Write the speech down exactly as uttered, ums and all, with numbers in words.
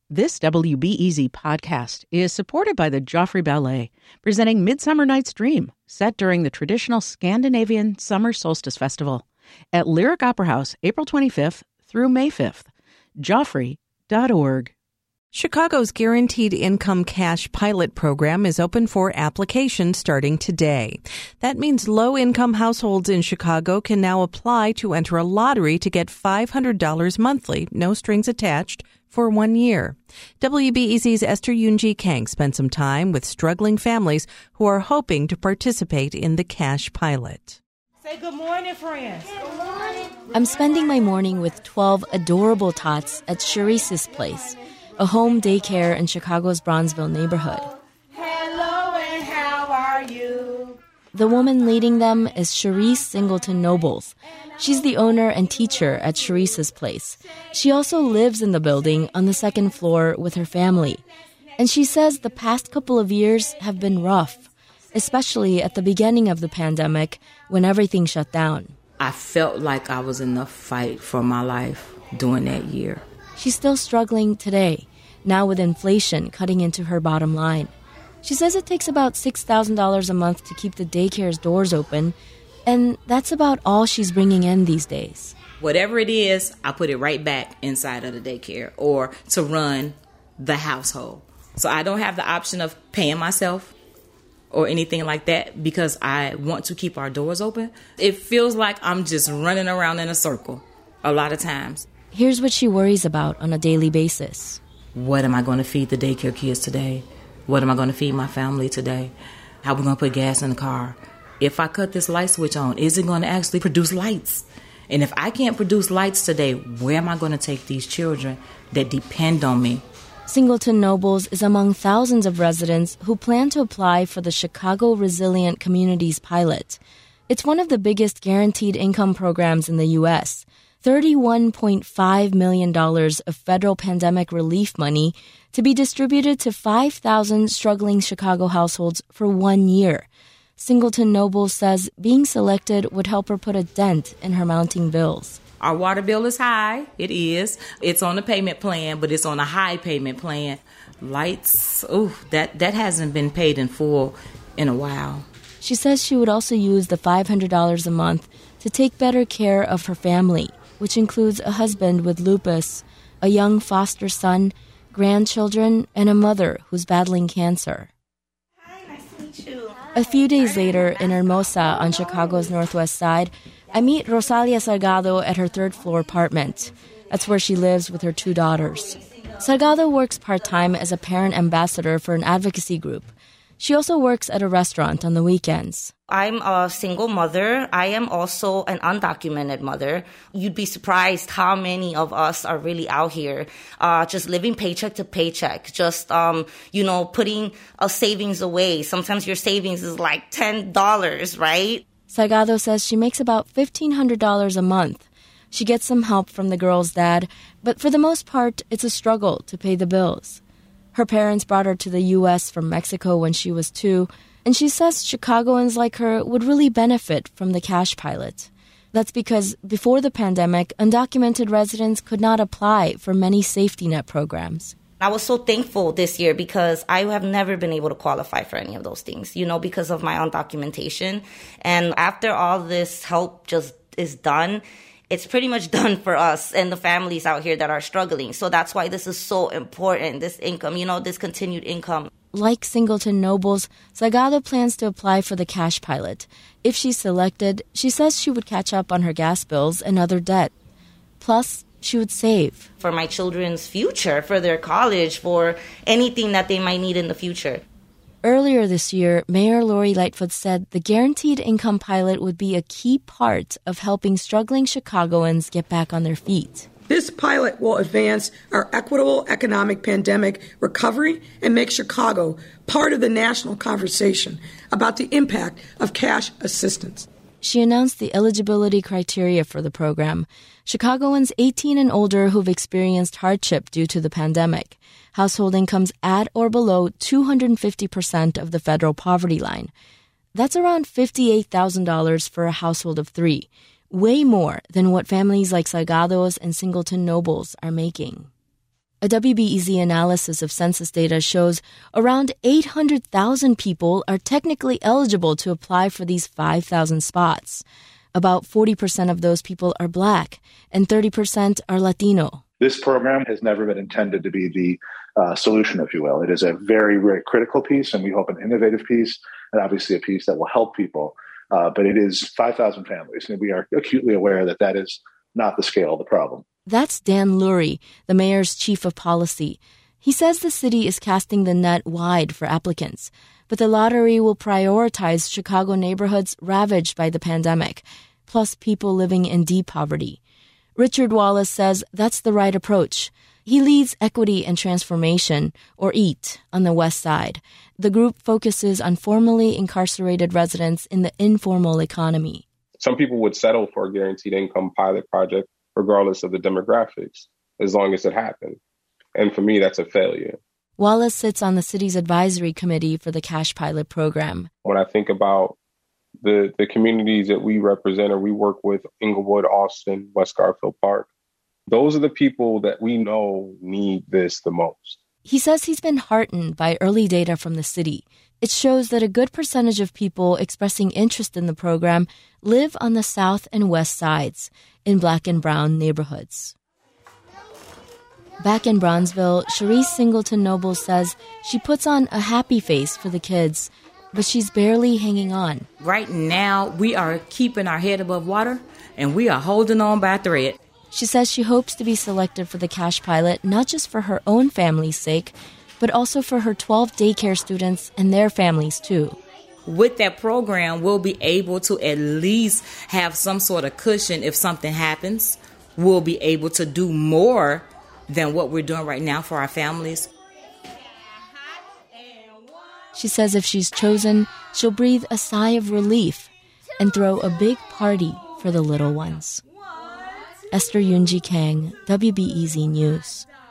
This W B E Z podcast is supported by the Joffrey Ballet, presenting Midsummer Night's Dream, set during the traditional Scandinavian Summer Solstice Festival at Lyric Opera House, April twenty-fifth through May fifth. Joffrey dot org. Chicago's Guaranteed Income Cash Pilot Program is open for application starting today. That means low-income households in Chicago can now apply to enter a lottery to get five hundred dollars monthly, no strings attached, for one year. W B E Z's Esther Yoon-Ji Kang spent some time with struggling families who are hoping to participate in the cash pilot. Say good morning, friends. Good morning. I'm spending my morning with twelve adorable tots at Sharice's place, a home daycare in Chicago's Bronzeville neighborhood. Hello, and how are you? The woman leading them is Sharice Singleton Nobles. She's the owner and teacher at Sharice's place. She also lives in the building on the second floor with her family. And she says the past couple of years have been rough, especially at the beginning of the pandemic when everything shut down. I felt like I was in the fight for my life during that year. She's still struggling today, now with inflation cutting into her bottom line. She says it takes about six thousand dollars a month to keep the daycare's doors open, and that's about all she's bringing in these days. Whatever it is, I put it right back inside of the daycare or to run the household. So I don't have the option of paying myself or anything like that because I want to keep our doors open. It feels like I'm just running around in a circle a lot of times. Here's what she worries about on a daily basis. What am I going to feed the daycare kids today? What am I going to feed my family today? How are we going to put gas in the car? If I cut this light switch on, is it going to actually produce lights? And if I can't produce lights today, where am I going to take these children that depend on me? Singleton Nobles is among thousands of residents who plan to apply for the Chicago Resilient Communities Pilot. It's one of the biggest guaranteed income programs in the U S thirty-one point five million dollars of federal pandemic relief money to be distributed to five thousand struggling Chicago households for one year. Singleton Nobles says being selected would help her put a dent in her mounting bills. Our water bill is high. It is. It's on a payment plan, but it's on a high payment plan. Lights, ooh, that, that hasn't been paid in full in a while. She says she would also use the five hundred dollars a month to take better care of her family, which includes a husband with lupus, a young foster son, grandchildren, and a mother who's battling cancer. Hi, nice to meet you. A few days later, in Hermosa on Chicago's northwest side, I meet Rosalia Salgado at her third-floor apartment. That's where she lives with her two daughters. Salgado works part-time as a parent ambassador for an advocacy group. She also works at a restaurant on the weekends. I'm a single mother. I am also an undocumented mother. You'd be surprised how many of us are really out here uh, just living paycheck to paycheck, just, um, you know, putting a savings away. Sometimes your savings is like ten dollars, right? Salgado says she makes about fifteen hundred dollars a month. She gets some help from the girl's dad, but for the most part, it's a struggle to pay the bills. Her parents brought her to the U S from Mexico when she was two, and she says Chicagoans like her would really benefit from the cash pilot. That's because before the pandemic, undocumented residents could not apply for many safety net programs. I was so thankful this year because I have never been able to qualify for any of those things, you know, because of my undocumentation. And after all this help just is done, it's pretty much done for us and the families out here that are struggling. So that's why this is so important, this income, you know, this continued income. Like Singleton Nobles, Salgado plans to apply for the cash pilot. If she's selected, she says she would catch up on her gas bills and other debt. Plus, she would save. For my children's future, for their college, for anything that they might need in the future. Earlier this year, Mayor Lori Lightfoot said the Guaranteed Income Pilot would be a key part of helping struggling Chicagoans get back on their feet. This pilot will advance our equitable economic pandemic recovery and make Chicago part of the national conversation about the impact of cash assistance. She announced the eligibility criteria for the program. Chicagoans eighteen and older who've experienced hardship due to the pandemic. Household incomes at or below two hundred fifty percent of the federal poverty line. That's around fifty-eight thousand dollars for a household of three, way more than what families like Salgado's and Singleton Nobles are making. A W B E Z analysis of census data shows around eight hundred thousand people are technically eligible to apply for these five thousand spots. About forty percent of those people are Black and thirty percent are Latino. This program has never been intended to be the uh, solution, if you will. It is a very, very critical piece, and we hope an innovative piece, and obviously a piece that will help people. Uh, but it is five thousand families, and we are acutely aware that that is not the scale of the problem. That's Dan Lurie, the mayor's chief of policy. He says the city is casting the net wide for applicants, but the lottery will prioritize Chicago neighborhoods ravaged by the pandemic, plus people living in deep poverty. Richard Wallace says that's the right approach. He leads Equity and Transformation, or EAT, on the West Side. The group focuses on formerly incarcerated residents in the informal economy. Some people would settle for a guaranteed income pilot project regardless of the demographics, as long as it happened. And for me, that's a failure. Wallace sits on the city's advisory committee for the Cash Pilot program. When I think about the, the communities that we represent or we work with, Inglewood, Austin, West Garfield Park, those are the people that we know need this the most. He says he's been heartened by early data from the city. It shows that a good percentage of people expressing interest in the program live on the south and west sides, in Black and brown neighborhoods. Back in Bronzeville, Cherise Singleton Noble says she puts on a happy face for the kids, but she's barely hanging on. Right now, we are keeping our head above water, and we are holding on by a thread. She says she hopes to be selected for the Cash Pilot not just for her own family's sake, but also for her twelve daycare students and their families, too. With that program, we'll be able to at least have some sort of cushion if something happens. We'll be able to do more than what we're doing right now for our families. She says if she's chosen, she'll breathe a sigh of relief and throw a big party for the little ones. Esther Yoonji Kang, W B E Z News.